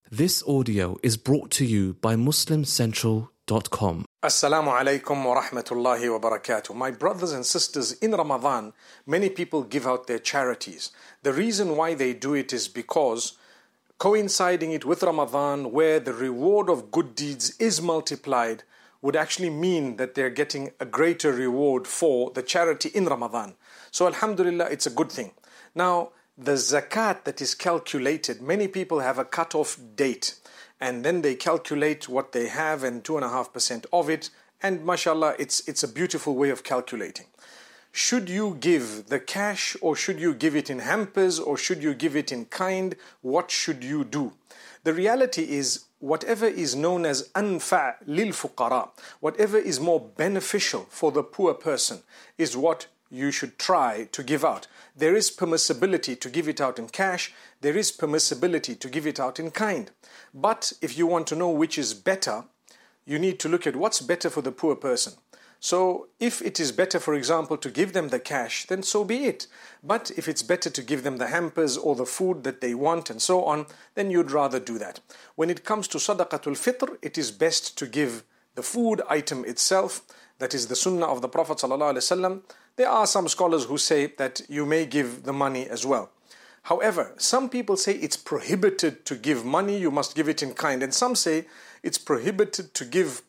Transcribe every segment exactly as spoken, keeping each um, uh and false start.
This audio is brought to you by Muslim Central dot com. Assalamu alaikum wa rahmatullahi wa barakatuh. My brothers and sisters, in Ramadan, many people give out their charities. The reason why they do it is because coinciding it with Ramadan, where the reward of good deeds is multiplied, would actually mean that they're getting a greater reward for the charity in Ramadan. So alhamdulillah, it's a good thing. Now, the zakat that is calculated, many people have a cut-off date, and then they calculate what they have and two and a half percent of it, and mashallah, it's it's a beautiful way of calculating. Should you give the cash, or should you give it in hampers, or should you give it in kind? What should you do? The reality is, whatever is known as anfa' lil fuqara, whatever is more beneficial for the poor person, is what you should try to give out. There is permissibility to give it out in cash. There is permissibility to give it out in kind. But if you want to know which is better, you need to look at what's better for the poor person. So if it is better, for example, to give them the cash, then so be it. But if it's better to give them the hampers or the food that they want and so on, then you'd rather do that. When it comes to sadaqatul fitr, it is best to give the food item itself. That is the sunnah of the Prophet ﷺ. There are some scholars who say that you may give the money as well. However, some people say it's prohibited to give money, you must give it in kind. And some say it's prohibited to give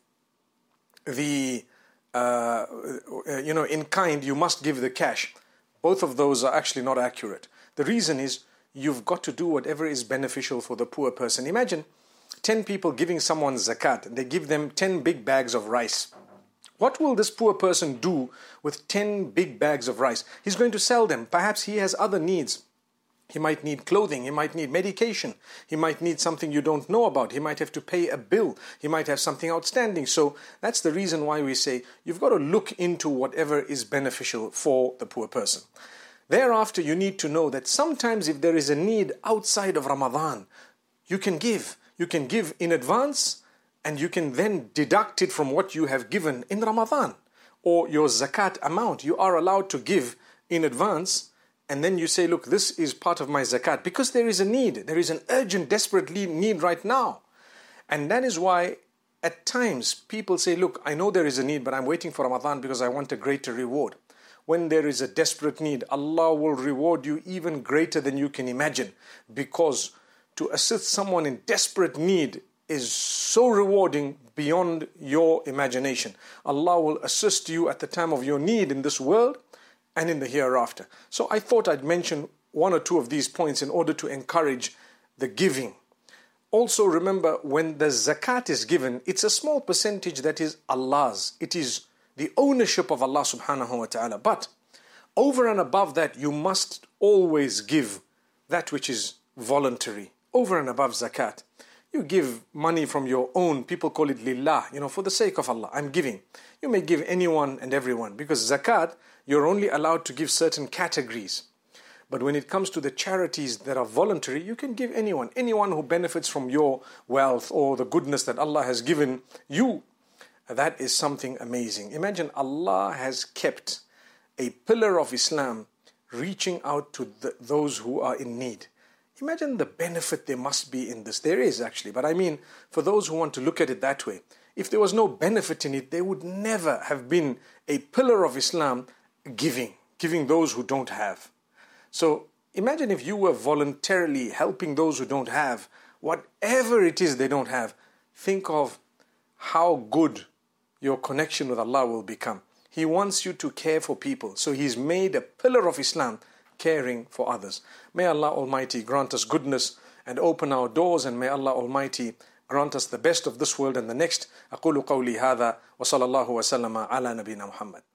the, uh, you know, in kind, you must give the cash. Both of those are actually not accurate. The reason is you've got to do whatever is beneficial for the poor person. Imagine ten people giving someone zakat, and they give them ten big bags of rice. What will this poor person do with ten big bags of rice? He's going to sell them. Perhaps he has other needs. He might need clothing. He might need medication. He might need something you don't know about. He might have to pay a bill. He might have something outstanding. So that's the reason why we say you've got to look into whatever is beneficial for the poor person. Thereafter, you need to know that sometimes if there is a need outside of Ramadan, you can give. You can give in advance, and you can then deduct it from what you have given in Ramadan, or your zakat amount. You are allowed to give in advance, and then you say, look, this is part of my zakat, because there is a need. There is an urgent, desperate need right now. And that is why at times people say, look, I know there is a need, but I'm waiting for Ramadan because I want a greater reward. When there is a desperate need, Allah will reward you even greater than you can imagine, because to assist someone in desperate need is so rewarding beyond your imagination. Allah will assist you at the time of your need in this world and in the hereafter. So I thought I'd mention one or two of these points in order to encourage the giving. Also remember, when the zakat is given, it's a small percentage that is Allah's. It is the ownership of Allah subhanahu wa ta'ala. But over and above that, you must always give that which is voluntary, over and above zakat. You give money from your own, people call it lillah, you know, for the sake of Allah, I'm giving. You may give anyone and everyone, because zakat, you're only allowed to give certain categories. But when it comes to the charities that are voluntary, you can give anyone, anyone who benefits from your wealth or the goodness that Allah has given you. That is something amazing. Imagine Allah has kept a pillar of Islam reaching out to the, those who are in need. Imagine the benefit there must be in this. There is actually, but I mean, for those who want to look at it that way, if there was no benefit in it, there would never have been a pillar of Islam giving, giving those who don't have. So imagine if you were voluntarily helping those who don't have, whatever it is they don't have. Think of how good your connection with Allah will become. He wants you to care for people. So He's made a pillar of Islam, caring for others. May Allah Almighty grant us goodness and open our doors, and may Allah Almighty grant us the best of this world and the next. أقول قولي هذا وصلى الله وسلم على نبينا محمد.